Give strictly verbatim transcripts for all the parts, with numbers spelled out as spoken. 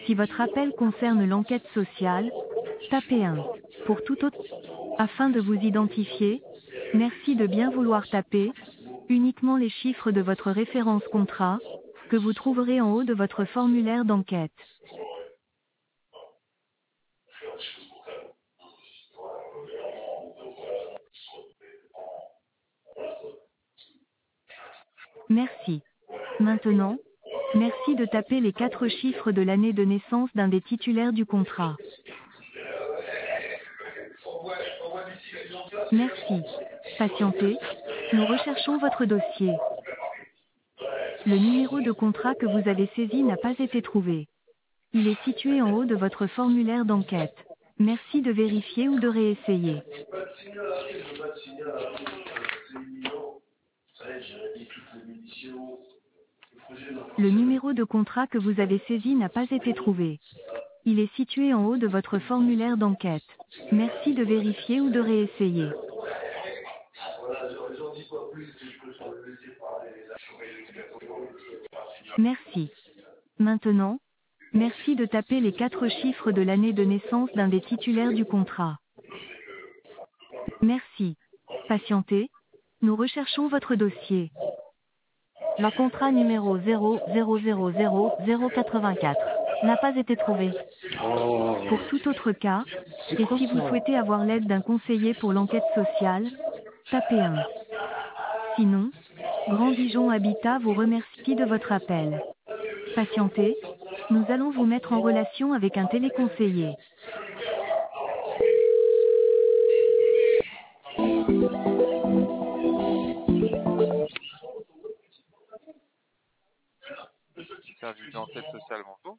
Si votre appel concerne l'enquête sociale, tapez un. Pour tout autre, afin de vous identifier, merci de bien vouloir taper uniquement les chiffres de votre référence contrat, que vous trouverez en haut de votre formulaire d'enquête. Merci. Maintenant, merci de taper les quatre chiffres de l'année de naissance d'un des titulaires du contrat. Merci. Patientez. Nous recherchons votre dossier. Le numéro de contrat que vous avez saisi n'a pas été trouvé. Il est situé en haut de votre formulaire d'enquête. Merci de vérifier ou de réessayer. Le numéro de contrat que vous avez saisi n'a pas été trouvé. Il est situé en haut de votre formulaire d'enquête. Merci de vérifier ou de réessayer. Merci. Maintenant, merci de taper les quatre chiffres de l'année de naissance d'un des titulaires du contrat. Merci. Patientez. Nous recherchons votre dossier. Le contrat numéro zéro zéro zéro zéro zéro quatre-vingt-quatre n'a pas été trouvé. Oh, Pour tout autre cas, c'est et quoi si vous ça? souhaitez avoir l'aide d'un conseiller pour l'enquête sociale, tapez un. Sinon, Grand Dijon Habitat vous remercie de votre appel. Patientez, nous allons vous mettre en relation avec un téléconseiller. Service d'enquête sociale, bonjour.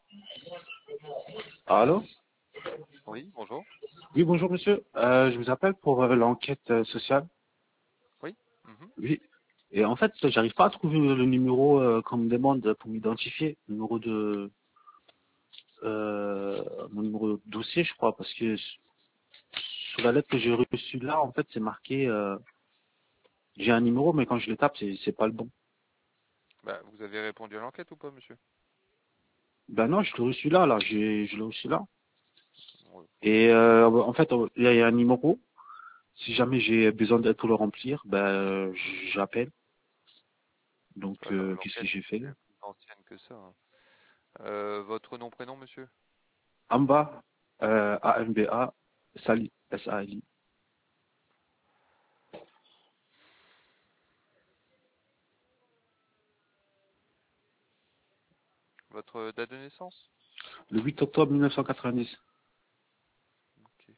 Allô? Oui, bonjour. Oui, bonjour monsieur. Euh, je vous appelle pour euh, l'enquête euh, sociale. Oui. Mhm. Oui. Et en fait, j'arrive pas à trouver le numéro euh, qu'on me demande pour m'identifier. Le numéro de euh, mon numéro de dossier, je crois, parce que sur la lettre que j'ai reçue là, en fait, c'est marqué euh, j'ai un numéro, mais quand je le tape, c'est c'est pas le bon. Bah, vous avez répondu à l'enquête ou pas, monsieur? Ben non, je l'ai reçu là, là, j'ai je l'ai reçu là. Ouais, faut Et vérifier. euh, en fait, il y a un numéro. Si jamais j'ai besoin d'aide pour le remplir, ben j'appelle. Donc, Bah, l'en- euh, qu'est-ce que l'enquête, j'ai fait? elle est plus ancienne que ça, hein. Euh, votre nom, prénom, monsieur? Amba, euh, A M B A, Sali, S A L I. Votre date de naissance? Le huit octobre mille neuf cent quatre-vingt-dix. Ok.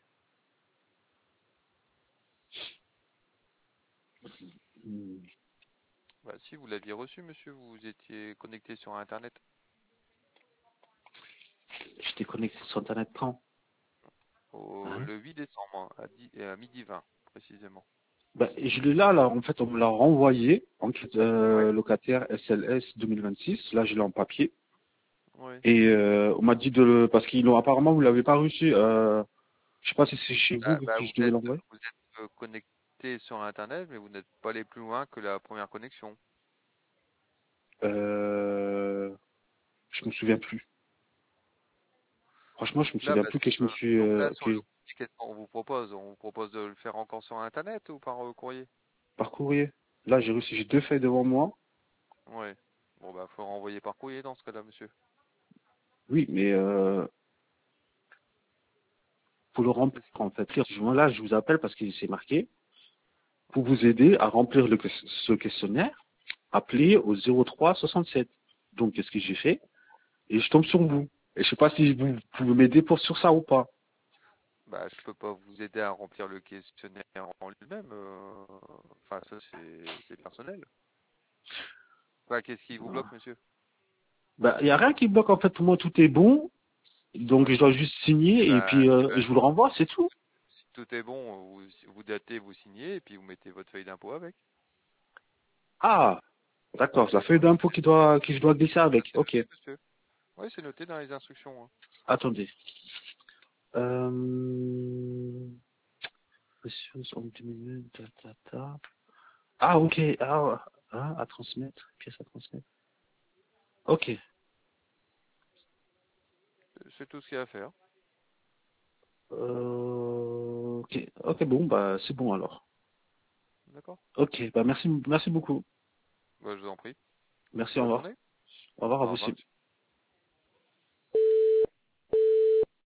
Hmm. Bah, si vous l'aviez reçu, monsieur, vous étiez connecté sur Internet. J'étais connecté sur Internet quand? Au, Hein. le huit décembre, hein, à, dix à midi vingt, précisément. Ben, je l'ai là, là, en fait, on me l'a renvoyé, enquête Oui. euh, locataire S L S deux mille vingt-six. Là, je l'ai en papier. Oui. Et euh, on m'a dit de le... Parce qu'ils l'ont apparemment, vous l'avez pas reçu. Euh, je sais pas si c'est chez vous Ah, que bah, je vous devais êtes, l'envoyer. vous êtes euh, connecté sur Internet, mais vous n'êtes pas allé plus loin que la première connexion. Euh, je me souviens plus. Franchement, je me Donc là, souviens parce plus que je me que, suis... donc là, Euh, sur le que... courrier, qu'est-ce qu'on vous propose? On vous propose de le faire encore sur Internet ou par euh, courrier? Par courrier. Là, j'ai reçu, j'ai deux feuilles devant moi. Ouais. Bon, bah, faut renvoyer par courrier dans ce cas-là, monsieur. Oui, mais euh, pour le remplir, Qu'est-ce en qui... fait, là, je vous appelle parce que c'est marqué. Pour vous aider à remplir le, ce questionnaire, appelez au zéro trois soixante-sept. Donc, qu'est-ce que j'ai fait? Et je tombe sur vous. Et je sais pas si vous pouvez m'aider pour sur ça ou pas. Bah, je peux pas vous aider à remplir le questionnaire en lui-même. euh, Enfin, ça, c'est c'est personnel. Bah, qu'est-ce qui vous bloque, monsieur? Bah, il y a rien qui bloque, en fait. Pour moi, tout est bon. Donc, je Ouais. dois juste Et signer et bah, puis et euh, bah, je vous le renvoie, c'est tout. si tout est bon, vous, vous datez, vous signez, et puis vous mettez votre feuille d'impôt avec. Ah, d'accord. La feuille Ouais. d'impôt qui doit, qui je dois glisser Ça, avec. c'est Ok. noté, monsieur. Oui, c'est noté dans les instructions, hein. Attendez. Euh... Ressources en deux minutes, ta, ta, ta. Ah, ok. Ah, ah, à transmettre. Pièce à transmettre. Ok. c'est tout ce qu'il y a à faire. Euh, ok, ok, bon, bah c'est bon alors. D'accord. Ok, bah merci, merci beaucoup. Bah, je vous en prie. Merci, au Bonne revoir. journée. Au revoir à Au vous revoir, aussi. monsieur.